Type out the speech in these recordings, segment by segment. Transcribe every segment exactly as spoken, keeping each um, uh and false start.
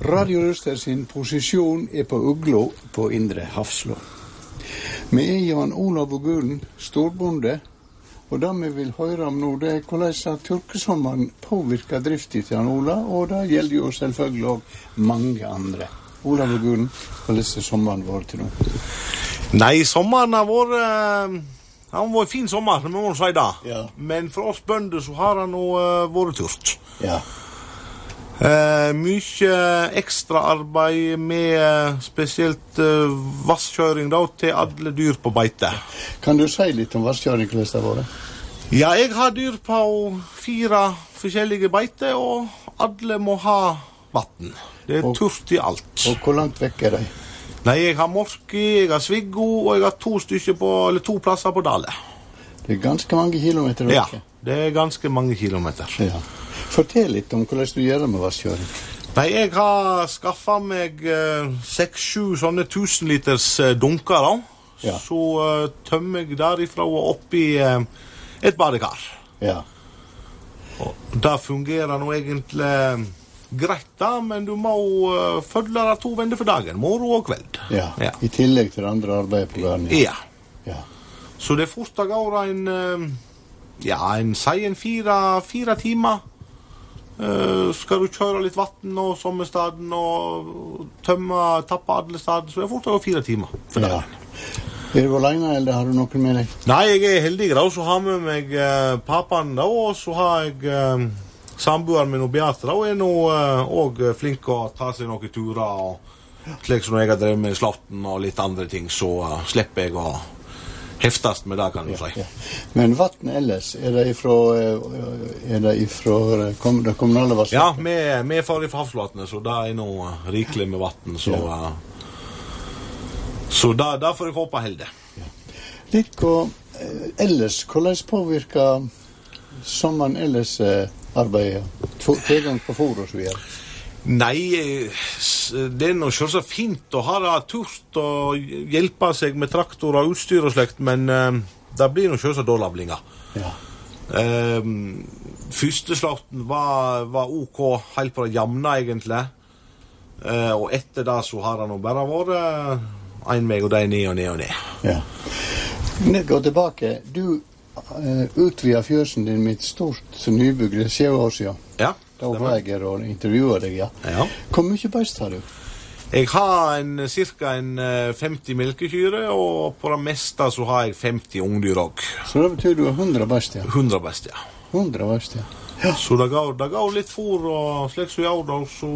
Radio Røster sin posisjon er på Uglo på Indre Hafslå. Vi er Jan Olav og Gulen, storbonde, og det vi vil høre om nå, det er hvordan tørkesommeren påvirker driften til Jan Olav, og det gjelder jo selvfølgelig også mange andre. Olav og Gulen, hvordan er sommeren vår til nå? Nei, sommeren har vært, det har vært en fin sommer, det må man si da. Ja. Men for oss bønder så har det nå vært tørt. Ja. Eh, mye ekstra arbeid med spesielt uh, vasskjøring da, til alle dyr på beite. Kan du si litt om vasskjøring, hvordan det har vært? Ja, jeg har dyr på fire forskjellige beite, og alle må ha vatten. Det er og, tørt i alt. Og hvor langt vekk er de? Nei, jeg har Morki, jeg har Sviggo, og jeg har to stykker på, eller to plasser på Dale. Det er ganske mange kilometer vekk. Ja, det er ganske mange kilometer. Ja. Fortell litt om hvordan du gjør det med vasskjøring. Nei, jeg har skaffet meg seks-sju uh, sånne tusen liters uh, dunker da. Ja. Så uh, tømmer jeg derifra og opp i uh, et badekar. Ja. Og det fungerer nå egentlig uh, greit da, men du må uh, følge det to vender for dagen, morgen og kveld. Ja, ja. I tillegg til andre arbeid på gården. Ja. Ja. Så det fort da går en, uh, ja, en, si en fire, fire timer. Uh, skal du kjøre litt vatten og sommerstaden og tømme, tappe alle staden, så er det fort over fire timer. Ja. Er du alene, eller har du noen med deg? Nei, jeg er heldig da, så har med meg uh, papaen da, og så har jeg uh, samboeren min og Beate da, og er nå uh, også flink å ta seg noen turer, og slik som når jeg har drevet med slåtten og litt andre ting, så uh, slipper jeg å heftast med det, kan du ja, si. Ja. Men vatten ellers, er det ifra, er det ifra kom, det kommunale vassverket? Ja, vi, vi er ferdig for havsvattnet, så det er noe rikelig med vatten, så, ja. uh, så da, da får jeg håpe heldig. Ja. Litt og eh, ellers, hvordan påvirker sommeren ellers eh, arbeidet? Tilgang på fôr og så videre? Nei, det er noe selvsagt fint å ha det tørt og hjelpe seg med traktor og utstyr og slekt, men uh, det blir noe selvsagt dårlavlinger. Ja. Uh, første slåtten var, var ok, helt på det jamne egentlig, uh, og etter det så har det nå bare vært uh, en vei og det er ned og ned og ned. Ja. Ned og tilbake, du uh, utvidet fjøsen din med et stort nybygg, det skjer år siden. Ja. Da var jeg her og intervjuet deg, ja. Ja. Hvor mye beist har du? Jeg har en, cirka en femti melkekyre, og på det meste så har jeg femti ungdyr også. Så det betyr du har hundre beist, ja? hundre beist, ja. hundre beist, ja. Ja. Så det går, det går litt fôr og slik som jeg da, så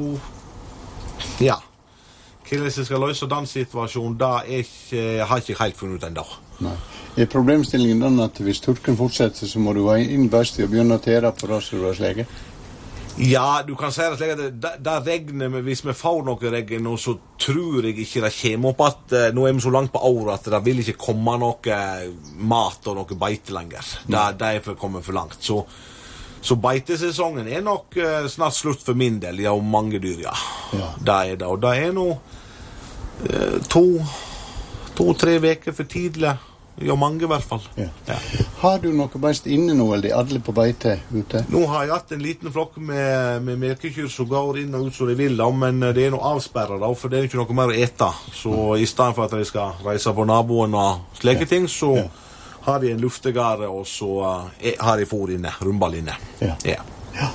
ja. Hvordan jeg skal løse den situasjonen, da er ikke, jeg har ikke helt funnet ut enda. Nei. Er problemstillingen den at hvis turken fortsetter, så må du ha inn beist og begynne å tære på det som du har slege? Ja, du kan si det slik at det, det regner med, hvis vi får noe regn nå, så tror jeg ikke det kommer opp at uh, nå er vi så langt på året at det vil ikke komme noe mat og noe beite lenger. Det, det er for kommet for langt. Så, så beitesesongen er nok uh, snart slutt for min del, ja, og mange dyr, ja. Ja. Det er det, og det er nå uh, to, to-tre veker for tidlig. Ja, mange i hvert fall. Ja. Ja. Har du noe beist inne nå, eller er alle på beite ute? Nå har jeg hatt en liten flokk med, med melkekyr som går inn og ut som de vil, da, men det er noe avsperret, da, for det er ikke noe mer å ete. Så mm. i stedet for at de skal reise på naboen og slike ja. ting, så ja. har de en luftegare, og så uh, har de fôr inne, rumball inne. Ja. Ja. Ja.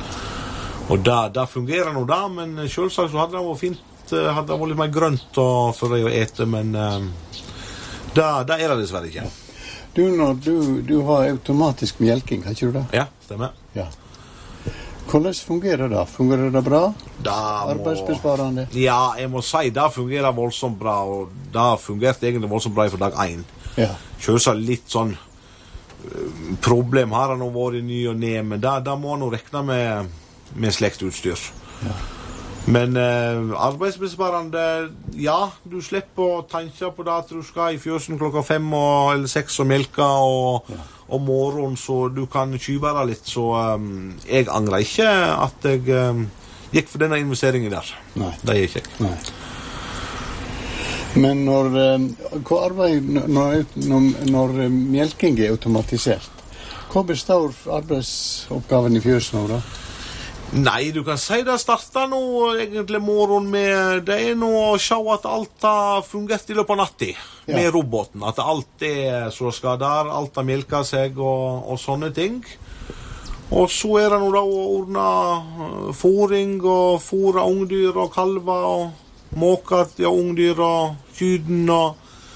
Og da, da fungerer nå da, men selvsagt så hadde det vært fint, hadde det vært litt mer grønt og, for deg å ete, men... Um, Da, da er det dessverre ikke. Du, når du, du har automatisk melking, har ikke du det? Ja, stemmer. Ja. Hvordan fungerer det? Fungerer det bra? Da må... Arbeidsbesparende? Ja, jeg må si det fungerer voldsomt bra, og det fungerte egentlig voldsomt bra for dag én. Ja. Kjører litt sånn problem har det nå vært ny og ned, men da, da må han jo rekne med, med slektutstyr. Ja. Men eh, arbeidsbesparende, ja, du slipper å tenke på det at du skal i fjøsen klokka fem og, eller seks og melke og, ja. og morgen, så du kan kyvere litt. Så um, jeg angrer ikke at jeg um, gikk for denne investeringen der. Nei. Det gikk jeg. Nei. Men når, hva arbeid, når, når, når melking er automatisert, hva består arbeidsoppgaven i fjøsen av da? Nei, du kan si det starter nå egentlig morgen med, det er nå å se at alt har fungert i løpet av natten ja. Med roboten, at alt er så skal der, alt har melket seg og, og sånne ting. Og så er det nå da å ordne fôring og fôre ungdyr og kalver og måke til ungdyr og kyden og,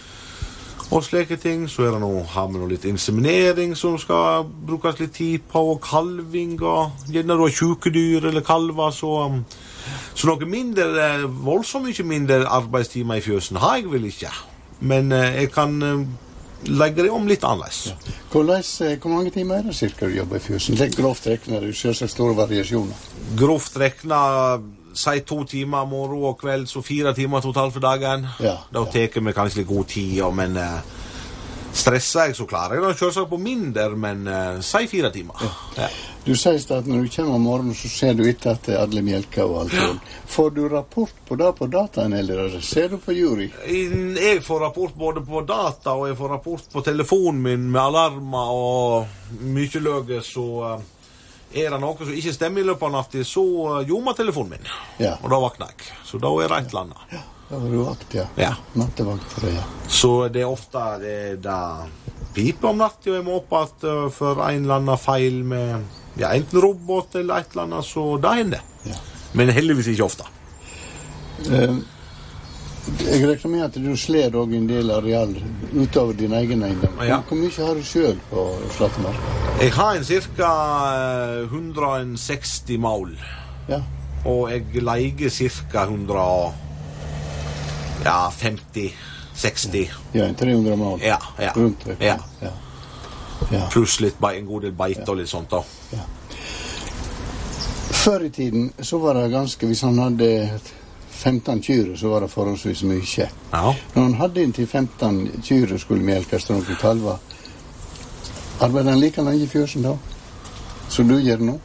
og slike ting. Så er det nå, har vi nå litt inseminering som skal brukes litt tid på, og kalving og gjerne da tjukedyr eller kalver, så, så noe mindre, voldsomt mye mindre arbeidstimer i fjøsen har jeg vel ikke. Men eh, jeg kan eh, legge det om litt annerledes. Ja. Hvordan, hvor mange timer er det cirka du jobber i fjøsen? Det er grovt reknet, det er selvsagt store variasjoner. Grovt reknet, si to timer morgen og kveld, så fire timer totalt for dagen. Ja, da ja. teker vi kanskje litt god tid, men eh, stresser jeg så klarer jeg da kjører på mindre, men eh, si fire timer. Ja. Ja. Du sier at når du kommer om morgenen, så ser du etter at alle melker og alt sånn. Får du rapport på det på dataen, eller ser du på jury? Jeg får rapport både på data, og jeg får rapport på telefonen min med alarmer og mye løge, så er det noe som ikke stemmer i løpet av natten, så gjorde meg telefonen min. Ja. Og da vakner jeg. Så da er det et eller annet. Ja, da var du vakt, ja. Ja. Nattevakt for det, ja. Så det er ofte det, det piper om natten, og jeg må opp at for en eller annen feil med ja, enten robot eller et eller annet, så det hender. Ja. Men heldigvis ikke ofte. Uh, jeg regner med at du sleder også en del areal utover din egen eiendom. Ja. Hvor mye har du selv på Slattemark? Jeg har en cirka one hundred sixty mål. Ja. Og jeg leier cirka one hundred fifty sexty. Ja, en tre hundre mål. Ja, ja. Rundt det. Ja. Ja. Ja. Pluss litt, en god del beite ja. Og litt sånt da. Ja. Før i tiden så var det ganske, hvis han hadde femten kyr, så var det forholdsvis mye. Ja. Når han hadde inntil femten kyr og skulle melkes til noen kalver, arbeidet han like lenge i fjøsen da? Så du gjør nå?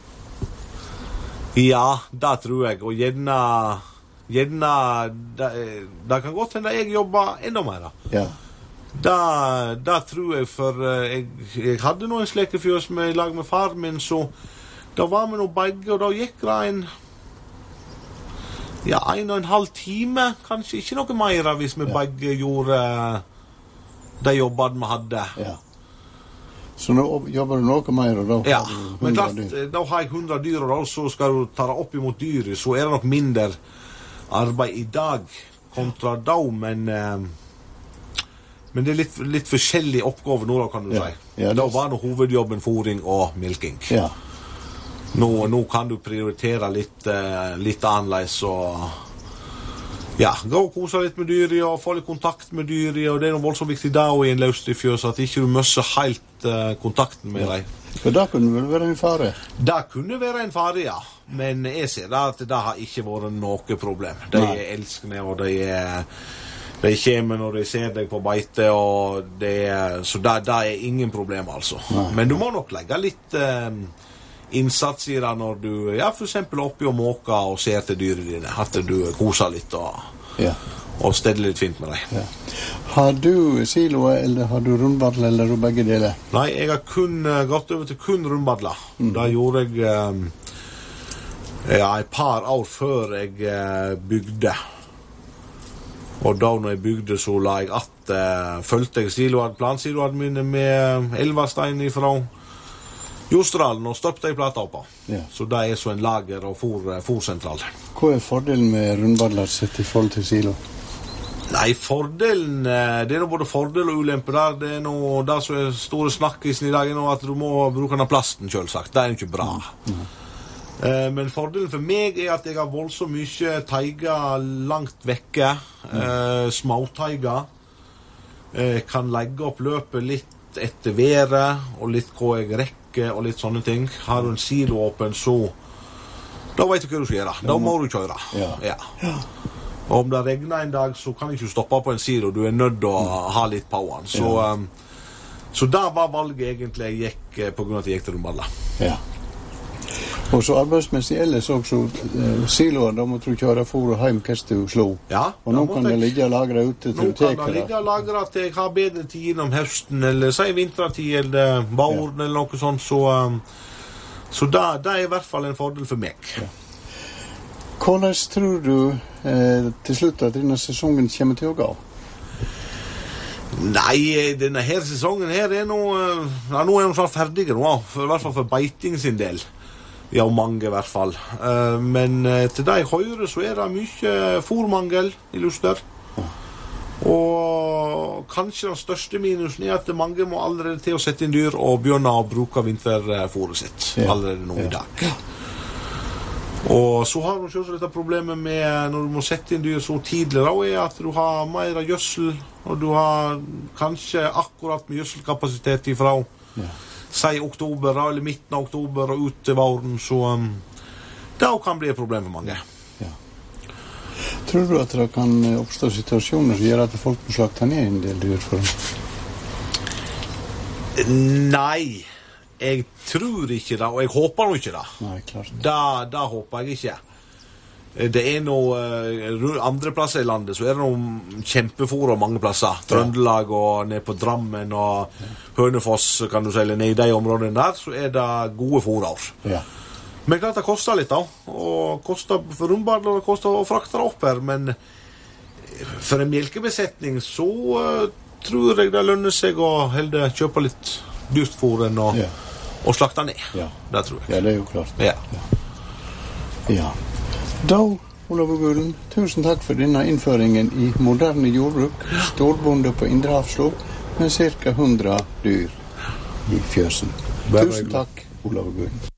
Ja, det tror jeg, og gjerne, gjerne det, det kan godt hende jeg jobber enda mer. Ja. Da, da tror jeg, for jeg, jeg hadde noen slekefjøs med i lag med far min, så da var vi noe begge, og da gikk det en ja, en og en halv time, kanskje ikke noe mer hvis vi ja. Begge gjorde de jobbene vi hadde. Ja. Så nå jobber du noe mer, og da ja, har du men klart, dyr? Da har jeg hundre dyr, og da så skal du ta det opp imot dyret, så er det nok mindre arbeid i dag kontra da, men Men det er litt, litt forskjellige oppgaver nå, da, kan du ja. Si. Ja, da var det hovedjobben fôring og milking. Ja. Nå, nå kan du prioritere litt, uh, litt annerledes, og ja, gå og kose litt med dyret, og få litt kontakt med dyret, og det er noe voldsomt viktig da, og i en løsdyrfjøs, at ikke du møsser helt uh, kontakten med ja. Deg. For da kunne det vel være en fare? Det kunne være en fare, ja. Men jeg ser da at det har ikke vært noe problem. De Nei. Er elskende, og de er... De kommer når de ser deg på beite, og det er, så det, det er ingen problem, altså. Nei. Men du må nok legge litt eh, innsats i det når du, ja, for eksempel oppi og måker og ser til dyret dine, at du koser litt og, ja. Og stedler litt fint med deg. Ja. Har du silo, eller har du rundbadler, eller har du begge deler? Nei, jeg har kun uh, gått over til kun rundbadler. Mm. Da gjorde jeg um, ja, et par år før jeg uh, bygde. Og da når jeg bygde, så la jeg at uh, følte jeg siloen, plansiloene mine med elvastein fra Jostedalen, og støpte jeg plata oppå. Ja. Så det er så en lager og fôrsentral. Hva er fordelen med rundbadler sett i forhold til silo? Nei, fordelen, det er noe både fordel og ulempe der. Det er noe, det som er store snakkisen i dag, er noe at du må bruke denne plasten, selvsagt. Det er jo ikke bra. Mm. Mm. Men fordelen for meg er at jeg har voldsomt mye teiger langt vekke, mm. eh, småteiger. Jeg kan legge opp løpet litt etter været, og litt hva jeg rekker, og litt sånne ting. Har du en silo åpen, så da vet du hva du skal gjøre. Da må du kjøre. Ja. Ja. Ja. Og om det regner en dag, så kan du ikke stoppe på en silo. Du er nødt til å mm. ha litt på den. Så, ja. um, så da var valget egentlig jeg gikk på grunn av at jeg gikk til rundbadler. Ja. Og så arbeidsmessig ellers også, eh, siloen, da må du kjøre for og hjem hva du slo. Ja, og nå kan det ligge og lagre ute til du teker. Nå kan det ligge og lagre til jeg har bedre tid gjennom høsten, eller si vintertid, eller våren, ja. Eller noe sånt, så, um, Så det, det er i hvert fall en fordel for meg. Ja. Hvordan tror du eh, til slutt at denne sesongen kommer til å gå? Nei, denne her sesongen her er nå, ja, nå er de snart ferdige nå, for, i hvert fall for beiting sin del. Ja, mange i hvert fall. Uh, men uh, til det jeg hører så er det mye fôrmangel i Luster. Ja. Og kanskje den største minusen er at mange må allerede til å sette inn dyr og begynne å bruke vinterfôret sitt ja. Allerede nå i dag. Ja. Og så har du selv dette problemet med når du må sette inn dyr så tidligere, er at du har mer gjødsel, og du har kanskje akkurat med gjødselkapasitet ifra ja. Si oktober, eller midten av oktober og ut til våren, så um, det kan bli et problem for mange. Ja. Tror du at det kan oppstå situasjoner som gjør at folk må slakte ned en del dyr for dem? Nei, jeg tror ikke det, og jeg håper nå ikke det. Nei, klart. Da, da håper jeg ikke. Det er noe andre plasser i landet, så er det noen kjempefôr mange plasser. Trøndelag og ned på Drammen og Hønefoss, kan du si, eller ned i de områdene der, så er det gode fôrår. Ja. Men klart det koster litt da, og koster for rundbadler, og det koster å frakte det opp her, men for en melkebesetning så uh, tror jeg det lønner seg å helde kjøpe litt dyrt fôr enn å, ja. Og slakte ned. Ja. Det tror jeg. Ja, det er jo klart. Ja. Ja. Ja. Da, Olav Gulen, tusen takk for denne innføringen i moderne jordbruk, storbonde på Indre Hafslo, med cirka hundre dyr i fjøsen. Tusen takk, Olav Gulen.